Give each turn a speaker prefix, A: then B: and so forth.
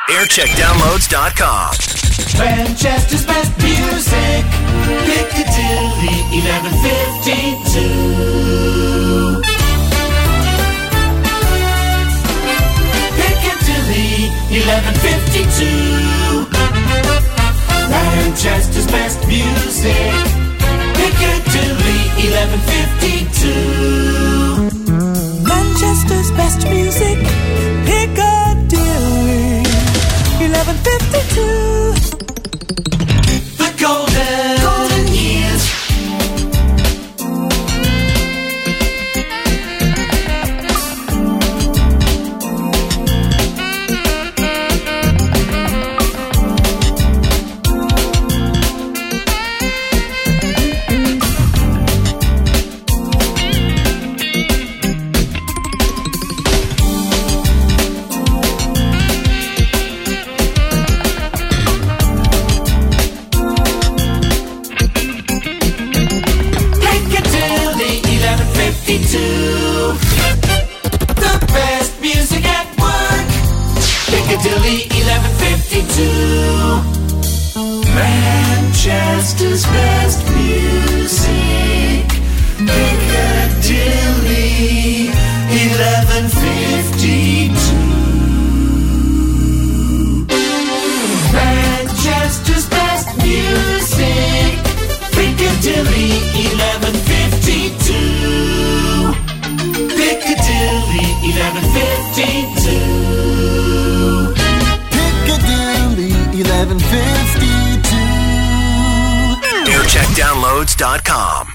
A: Aircheckdownloads.com.
B: Manchester's best music, Piccadilly 1152. Piccadilly 1152. Manchester's best music, Piccadilly 1152.
C: Manchester's best music, Piccadilly 1152.
B: The golden years. The best music at work, Piccadilly 1152. Manchester's best music, Piccadilly 1152. Manchester's best music, Piccadilly 1152. Piccadilly 1152.
C: Piccadilly 1152.
A: Aircheckdownloads.com.